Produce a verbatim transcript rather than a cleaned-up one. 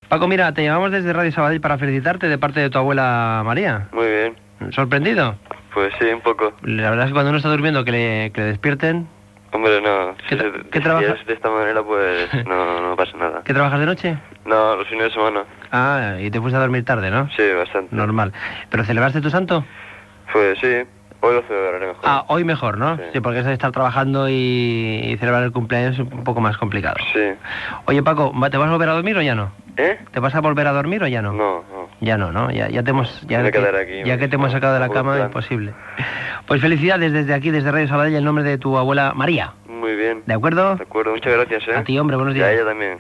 Paco, mira, te llamamos desde Radio Sabadell para felicitarte de parte de tu abuela María. Muy bien. ¿Sorprendido? Pues sí, un poco. La verdad es que cuando uno está durmiendo que le, que le despierten... Hombre, no. ¿Qué, Si, tra se- ¿qué si trabaja? es de esta manera, pues no, no pasa nada. ¿Qué trabajas de noche? No, los fines de semana. Ah, y te fuiste a dormir tarde, ¿no? Sí, bastante. Normal. ¿Pero celebraste tu santo? Pues sí, hoy lo celebraré mejor. Ah, hoy mejor, ¿no? Sí. Sí, porque eso de estar trabajando y, y celebrar el cumpleaños es un poco más complicado. Sí. Oye, Paco, ¿va- ¿te vas a volver a dormir o ya no? ¿Eh? ¿Te vas a volver a dormir o ya no? No, no. Ya no, ¿no? Ya, ya te hemos... Ya, Me voy a que, quedar aquí, ya me- que te hemos sacado de la no, cama, plan. imposible. Pues felicidades desde aquí, desde Radio Sabadell, en nombre de tu abuela María. Muy bien. ¿De acuerdo? De acuerdo, muchas gracias, ¿eh? A ti, hombre, buenos Y a días. ella también.